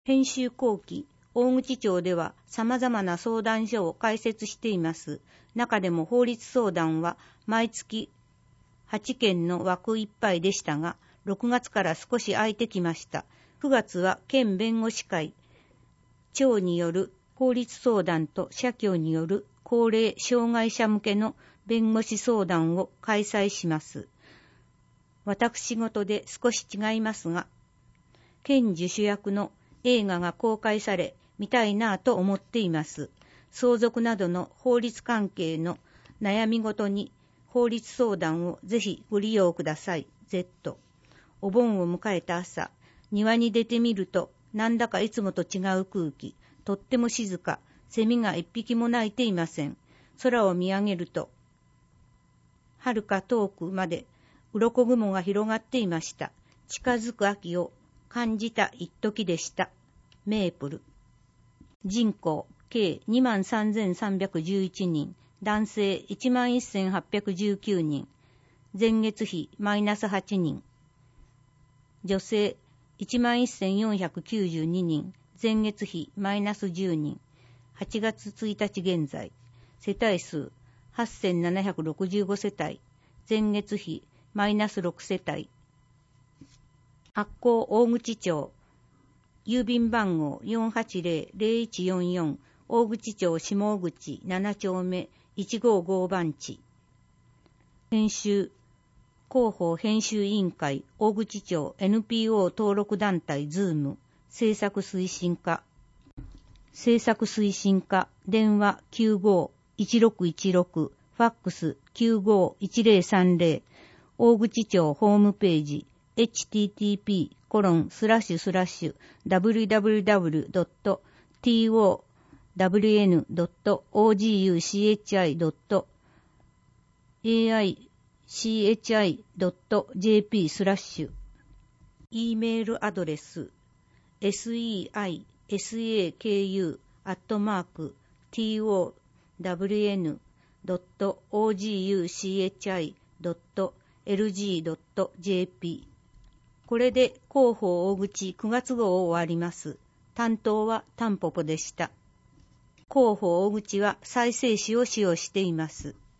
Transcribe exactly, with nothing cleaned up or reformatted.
編集後期、大口町では様々な相談所を開設しています。中でも法律相談は毎月はちけんの枠いっぱいでしたが、ろくがつから少し空いてきました。くがつは県弁護士会、町による法律相談と社協による高齢障害者向けの弁護士相談を開催します。私事で少し違いますが、県受主役の映画が公開され、見たいなぁと思っています。相続などの法律関係の悩みごとに法律相談をぜひご利用ください。Z。お盆を迎えた朝、庭に出てみると、なんだかいつもと違う空気、とっても静か、セミが一匹も鳴いていません。空を見上げると、はるか遠くまで鱗雲が広がっていました。近づく秋を感じた一時でした。メープル。人口計 にまんさんぜんさんびゃくじゅういちにん、男性 いちまんせんはっぴゃくじゅうきゅうにん、前月比マイナスはちにん、女性 いちまんせんよんひゃくきゅうじゅうににん、前月比マイナスじゅうにん、はちがつついたち現在、世帯数はっせんななひゃくろくじゅうごせたい、前月比マイナスろくせたい。発行大口町、郵便番号 よんはちぜろぜろいちよんよん、大口町下口ななちょうめいちごご番地。編集、広報編集委員会大口町 エヌピーオー 登録団体ズーム、制作推進課。制作推進課、電話 きゅうご いちろくいちろく、ファックス きゅうご いちぜろさんぜろ、大口町ホームページ、エイチティーティーピーコロンスラッシュスラッシュダブリューダブリューダブリュードットティーオーダブリューエヌドットオージーユーシーエイチアイドットエーアイシーエイチアイドットジェーピースラッシュ。E メールアドレス セスイーアイエスエーケーユー アットマーク ティーオーダブリューエヌドットオージーユーシーエイチアイドットエルジードットジェーピー。これで広報大口くがつ号を終わります。担当はタンポポでした。広報大口は再生紙を使用しています。